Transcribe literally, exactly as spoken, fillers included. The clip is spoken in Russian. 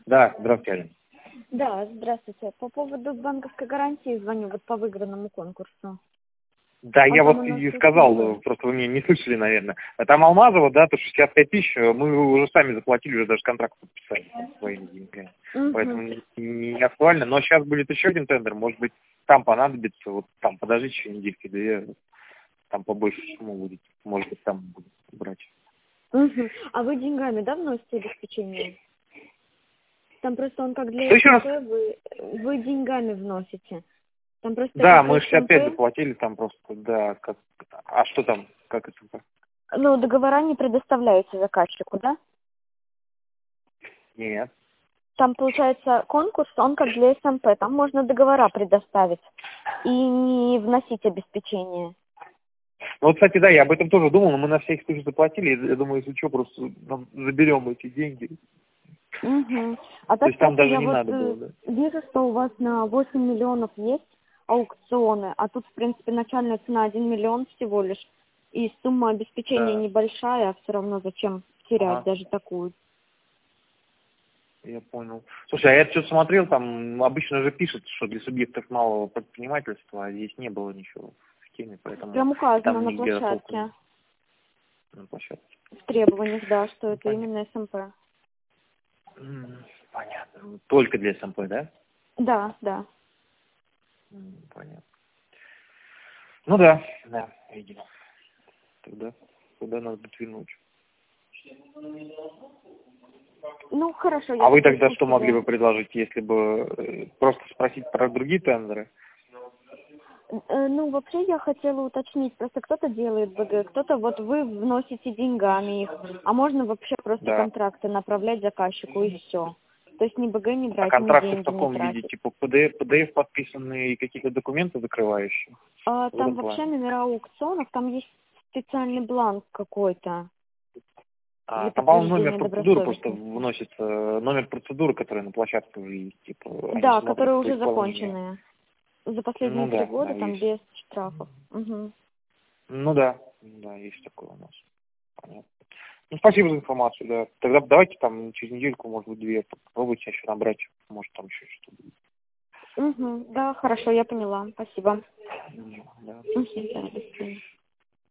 Да, здравствуйте, Алина. Да, здравствуйте. По поводу банковской гарантии звоню, вот по выигранному конкурсу. Да, А я там вот у нас и есть сказал, СМП. просто вы меня не слышали, наверное. Там Алмазова, да, то шестьдесят пять тысяч, мы уже сами заплатили, уже даже контракт подписали там своими деньгами. Поэтому Угу. не, не актуально. Но сейчас будет еще один тендер, может быть, там понадобится, вот там подождите еще недельки две, там побольше сумму будет, может быть, там будет брать. Угу. А вы деньгами, да, вносите обеспечение? Там просто он как Что для еще раз? СМП, вы, вы деньгами вносите. Там просто Да, как мы шестьдесят пять СМП, заплатили, там просто, да, как, а что там, как это? ну, договора не предоставляете заказчику, да? Нет. Там, получается, конкурс, он как для СМП. Там можно договора предоставить и не вносить обеспечение. Ну, вот, кстати, да, я об этом тоже думал, но мы на всякий случай заплатили. Я думаю, если что, просто нам заберем эти деньги. Угу. А То так, есть там кстати, даже я не вот надо э, было, да. вижу, что у вас на восемь миллионов есть аукционы, а тут, в принципе, начальная цена один миллион всего лишь, и сумма обеспечения Да. небольшая, а все равно зачем терять Ага, даже такую? я понял. Слушай, а я что смотрел, там обычно же пишут, что для субъектов малого предпринимательства, а здесь не было ничего в теме, поэтому Прям и указано там на нигде толком площадке, на площадке. в требованиях, да, что Ну, это понятно. именно СМП. М, Понятно. Только для СМП, да? Да, да. М, Понятно. Ну да, да, видимо. Тогда, тогда надо будет вернуть. Ну, хорошо, я А вы тогда тогда что могли слушаю. бы предложить, если бы э, просто спросить про другие тендеры? Э, Ну, вообще я хотела уточнить, просто кто-то делает БГ, кто-то вот вы вносите деньгами их, а можно вообще просто Да. контракты направлять заказчику и все. То есть ни БГ не А брать, ни контракты в деньги не каком виде? тратить. Типа пэ дэ эф, пэ дэ эф подписанные и какие-то документы закрывающие? А В там этом вообще плане. номера аукционов, там есть специальный бланк какой-то А, для там, по-моему, номер подтверждения процедуры просто добросовестности. вносится, э, номер процедуры, который на площадке уже есть, типа, они Да, смотрят которые по уже исполнению. законченные. За последние Ну три да, да, года там есть. без штрафов. Угу. Ну да, да, есть такое у нас. Понятно. Ну, спасибо за информацию, да. Тогда давайте там через недельку, может быть, две, попробуйте еще набрать, может, там еще что-то будет. Угу. Да, хорошо, я поняла. Спасибо. М, Да. Угу. Да, до свидания.